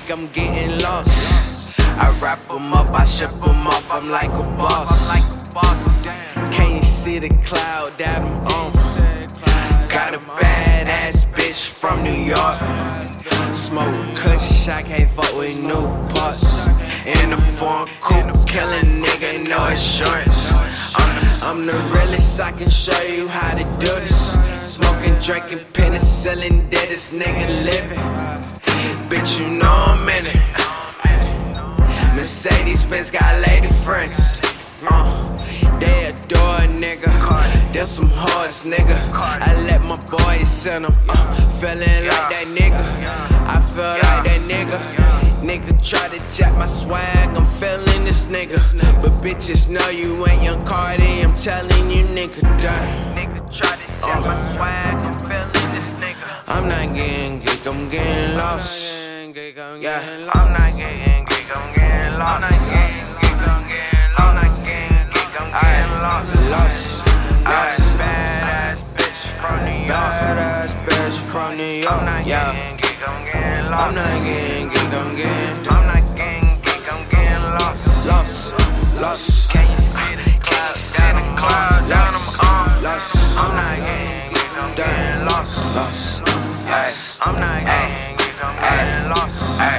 geek, I'm getting lost. I wrap them up, I ship them off, I'm like a boss. Can't you see the cloud that I'm on? Got a badass bitch from New York. Smoke kush, I can't fuck with new parts. In the foreign coupe, kill a nigga, no insurance. I'm the realest, I can show you how to do this. Smoking, drinking, penicillin, dead this nigga living. Bitch, you know I'm in it. Mercedes-Benz got lady friends. They adore a nigga. They're some horse nigga. I let my boys in them. Feeling like that nigga. I feel like that nigga. Nigga try to jack my swag, I'm feeling this nigga. But bitches know you ain't Young Cardi, I'm telling you nigga done. Nigga try to jack my swag, I'm feeling this nigga. I'm not getting geek, I'm getting lost. Yeah, I'm not getting geek, I'm getting lost. I'm not getting geek, I'm getting lost. I'm not getting geek, I'm getting lost. Badass bitch from New York. Badass bitch from New York. I'm not getting geek, I'm getting lost. I'm not getting geek, I'm getting lost. Can you see the clouds? Got a cloud down on my arm. I'm not getting geek, I'm getting lost. I'm not getting geek, I'm getting lost.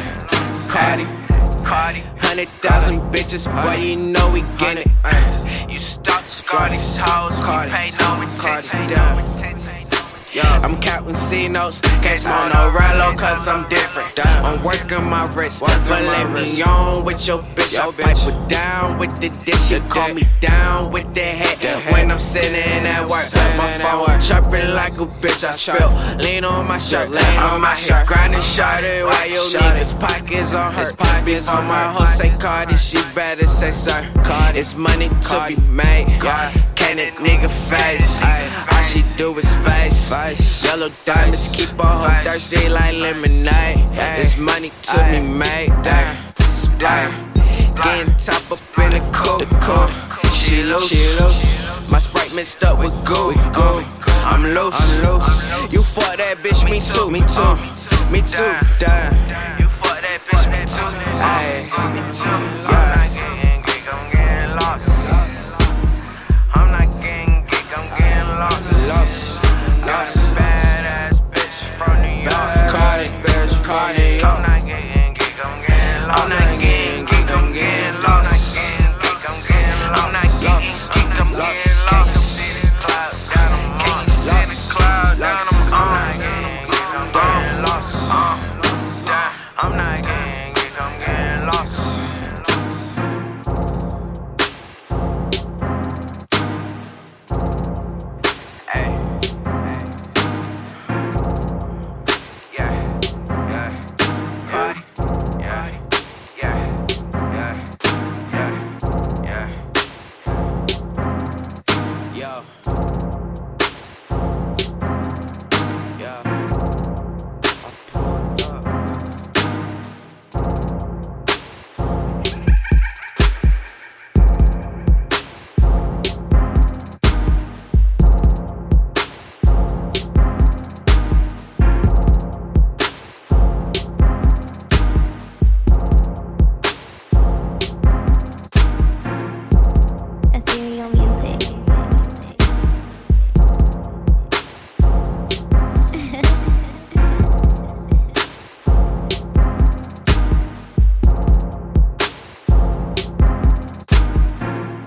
Cardi, 100,000 bitches, boy, you know we get it. You stop Cardi's house, we pay no attention. I'm counting C-notes, can't smoke no Rello cause I'm different. I'm working my wrist, let me on with your bitch. I pipe her down with the dish, you call me down with the head. When I'm sitting at work, my phone chirping like a bitch. I spill lean on my shirt, I'm out here grinding shorty while your niggas pockets on her. Before my hoe say Cardi, she better say sir. It's money to be made, can't a nigga face. All she do is face. Yellow diamonds keep her hoe thirsty like lemonade. It's money to be made. Getting top up in the coupe. She loose. My Sprite mixed up with goo. I'm loose. You fuck that bitch, me too. Me too. Damn. You fuck that bitch, me too. Ayy. I'm not getting geek, I'm getting lost. I'm not getting geek, I'm getting lost. Got a badass bitch from New York. Cardi.